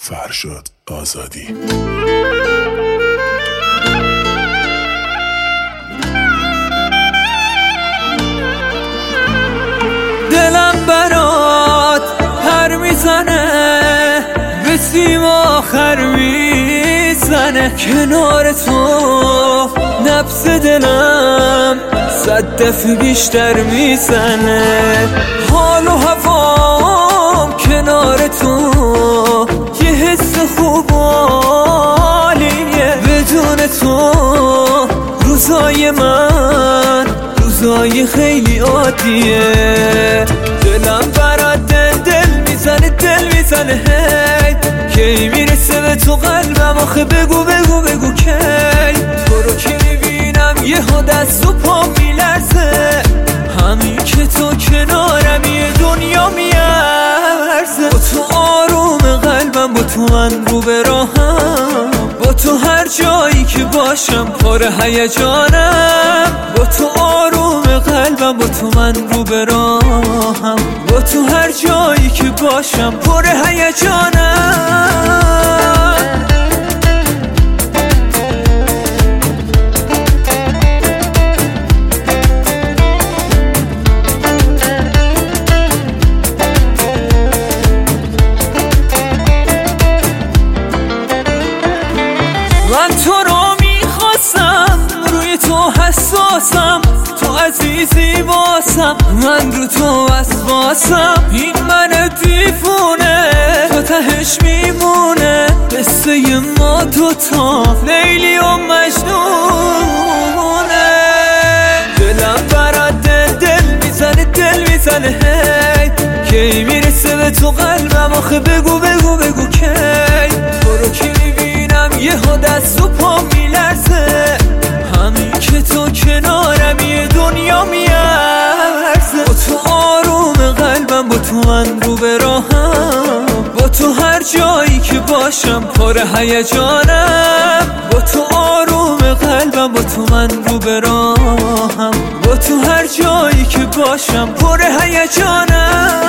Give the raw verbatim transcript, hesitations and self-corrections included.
فرشاد آزادی. دلم برات پر میزنه، به سیم آخر میزنه، کنار تو نبض دلم صد دفعه بیشتر میزنه. حال و هوام کنار تو یه حس خوب عالیه، بدون تو روزای من روزای خیلی عادیه. دلم برات دل دل میزنه دل میزنه هی، کی میرسه به تو قلبم آخه بگو بگو بگو کی. تو رو که میبینم یهو دست و پا میلرزه، همین که تو کنارم یه دنیا میارزه. با تو آروم قلبم، با تو من رو به راهم، با تو هر جایی که باشم پر هیجانم. با تو آروم قلبم، با تو من رو به راهم، با تو هر جایی که باشم پر هیجانم. من تو رو میخواستم، روی تو حساسم، تو عزیزی واسم، من رو تو وسواسم. این من دیوونه تو تهش میمونه، قصه ما دوتا لیلی و مجنونه. دلم برات دل دل میزنه دل میزنه هی، کی میرسه به تو قلبم آخه بگو بگو بگو کی. تو رو که میبینم یهو دست و پا میلرزه، همین که تو کنارم یه دنیا میارزه. با تو آروم قلبم، با تو من رو به راهم، با تو هر جایی که باشم پر هیجانم. با تو آروم قلبم، با تو من رو به راهم، با تو هر جایی که باشم پر هیجانم.